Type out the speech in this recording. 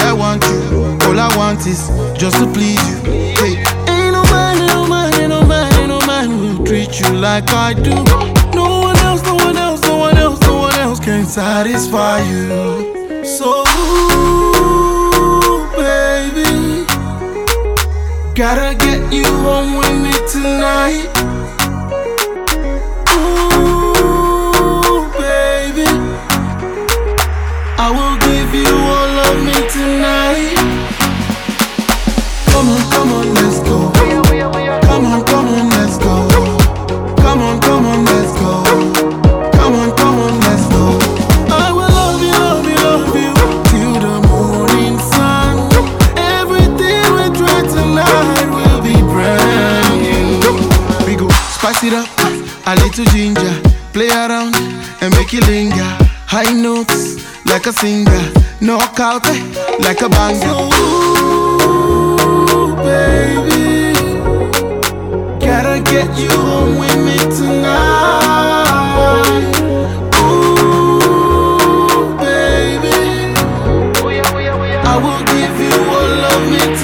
I want you. All I want is just to please you. Hey. Ain't no man, ain't no man, ain't no man, ain't no man will treat you like I do. No one else, no one else, no one else, no one else can satisfy you. So, baby, gotta get you home with me tonight. Ooh, baby, I will give you all of me tonight. Come on, let's go. Come on, let's go. Come on, let's go. Come on, let's go. I will love you, love you, love you till the morning sun. Everything we try tonight will be brand new. We go spice it up, a little ginger, play around and make it linger. High notes like a singer, knockout like a banger. Ooh, baby, gotta get you home with me tonight. Ooh, baby, I will give you all of me